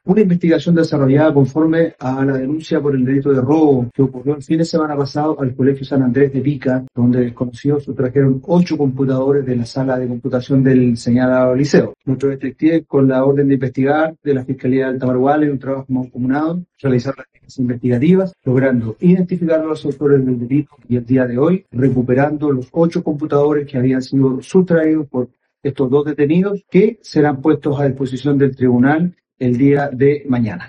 Una investigación desarrollada conforme a la denuncia por el delito de robo que ocurrió el fin de semana pasado al Colegio San Andrés de Pica, donde desconocidos sustrajeron 8 computadores de la sala de computación del señalado liceo. Nuestros detectives, con la orden de investigar de la Fiscalía de Alta Paraguay, en un trabajo mancomunado, realizaron las tareas investigativas, logrando identificar a los autores del delito y el día de hoy recuperando los 8 computadores que habían sido sustraídos por estos 2 detenidos, que serán puestos a disposición del tribunal el día de mañana.